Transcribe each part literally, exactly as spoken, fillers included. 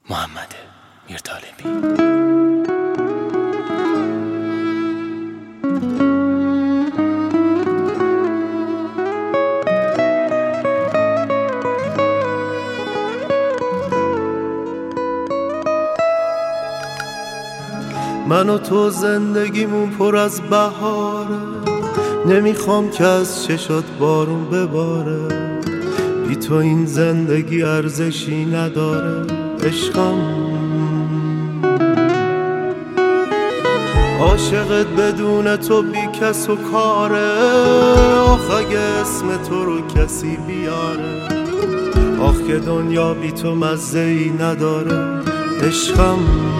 محمد میرطالبی. من و تو زندگیمون پر از بهاره، نمیخوام که از چشات بارون بباره. بی تو این زندگی ارزشی نداره عشقم. عاشقت بدون تو بی کس و کاره، آخ اگه اسم تو رو کسی بیاره. آخ که دنیا بی تو مزه ای نداره عشقم.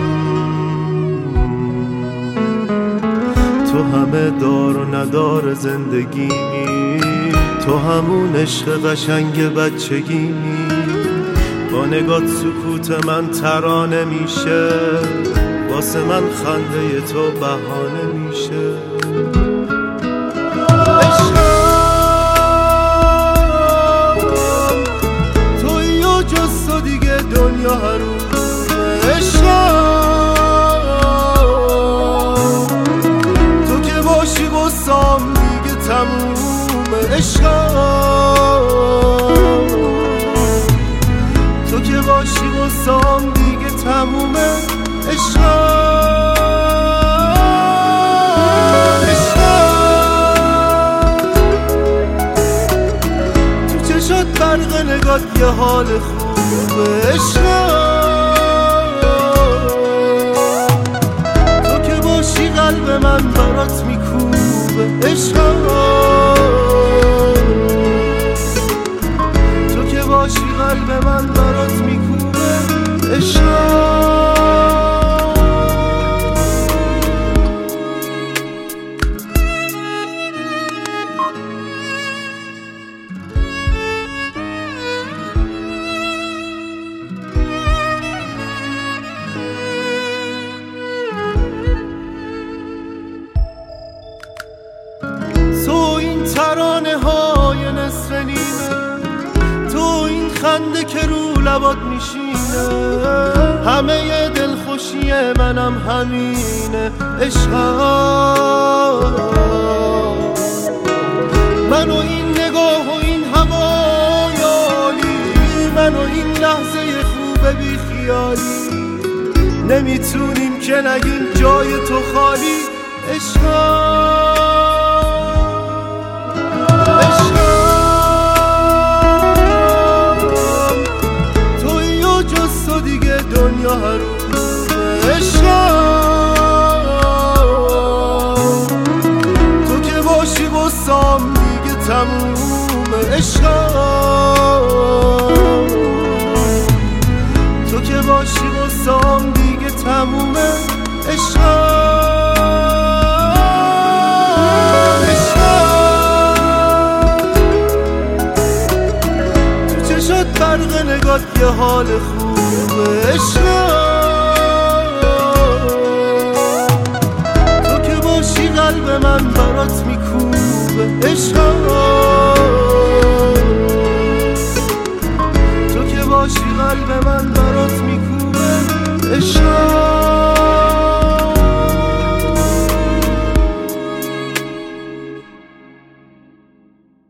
تو همه دار و ندار زندگیمی، تو همون عشق قشنگ بچگیمی. با نگات سکوت من ترانه میشه، واسه من خنده تو بهانه میشه. عشقم تویی و جز تو دیگه دنیا حرومه. عشقم تو که باشی واسم دیگه تمومه. عشقم تو که باشی واسم دیگه تمومه. عشقم عشقم تو چشات برق نگات یه حال خوبه. عشقم تو که باشی قلب من برات میکوبه. عشقم تو که باشی قلب من برات میکوبه. عشقم ترانه های نصف نیمه، تو این خنده که رو لبات میشینه. همه ی دلخوشی منم همینه. عشقم من و این نگاه و این هوای عالی، من و این لحظه خوب بی خیالی. نمیتونیم که نگیم جای تو خالی. عشقم دنیا حرومه. عشقم تو که باشی واسم دیگه تمومه. عشقم تو که باشی واسم دیگه تمومه. عشقم عشقم تو چشات برق نگات یه حال خوب. عشقم تو که باشی قلب من برات میکوبه. عشقم